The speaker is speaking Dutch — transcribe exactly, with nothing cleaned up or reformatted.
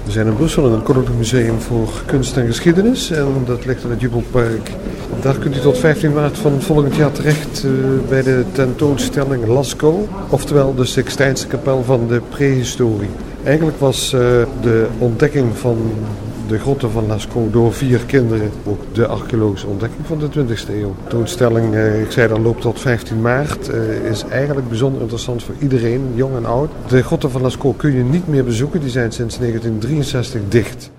We zijn in Brussel in het Koninklijk Museum voor Kunst en Geschiedenis en dat ligt in het Jubelpark. Daar kunt u tot vijftien maart van volgend jaar terecht uh, bij de tentoonstelling Lascaux, oftewel de Sixtijnse kapel van de prehistorie. Eigenlijk was uh, de ontdekking van de grotten van Lascaux door vier kinderen ook de archeologische ontdekking van de twintigste eeuw. De tentoonstelling, uh, ik zei dat loopt tot vijftien maart, uh, is eigenlijk bijzonder interessant voor iedereen, jong en oud. De grotten van Lascaux kun je niet meer bezoeken, die zijn sinds negentien drieënzestig dicht.